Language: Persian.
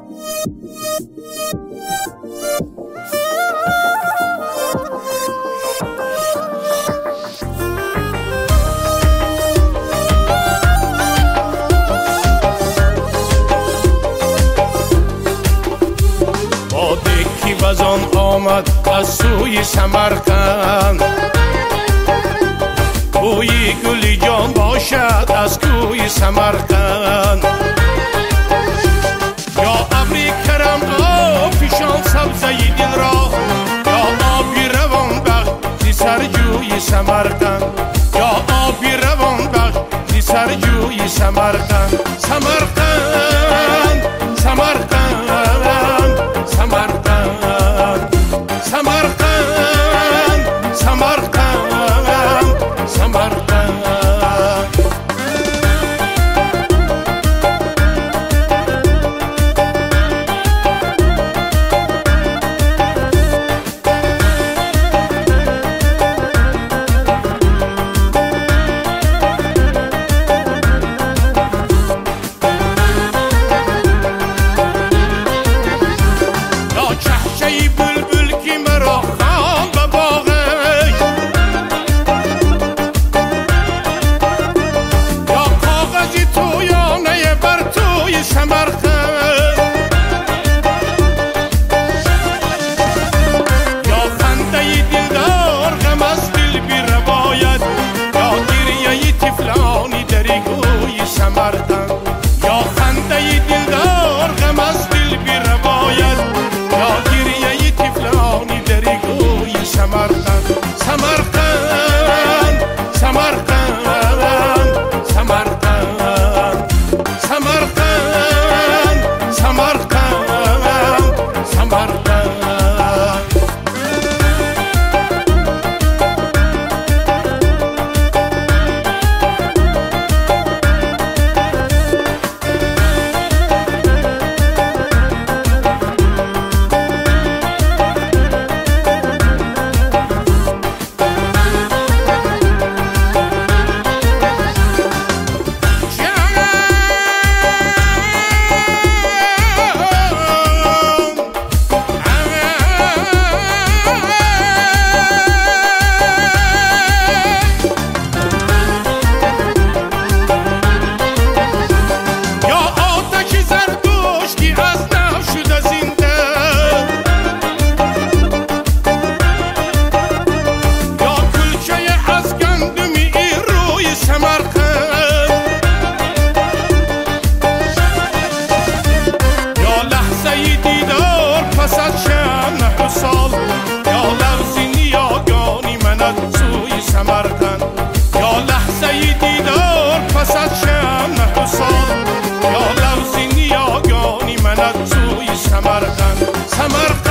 بزان آمد از سوی سمرقند، بوی گل جان باشد از کوی سمرقند. یا ابری کرم آفشان سبزه دل را، یا آبی روان بخت زی سرجوی سمرقند، یا آبی روان بخت زی سرجوی سمرقند. سمرقند سمرقند سمرقند سمرقند سمرقند سمرقند. یا خنده دلدار غم از دل بی روایت، یا گریه طفلانی در گوی سمرقند. سمرقند سمرقند سمرقند سمرقند سمرقند سمرقند. یا لحظه نیاگانی منت سوی سمرقند، یا لحظه دیدار پس از شم حسال، یا لحظه نیاگانی منت سوی سمرقند. سمرقند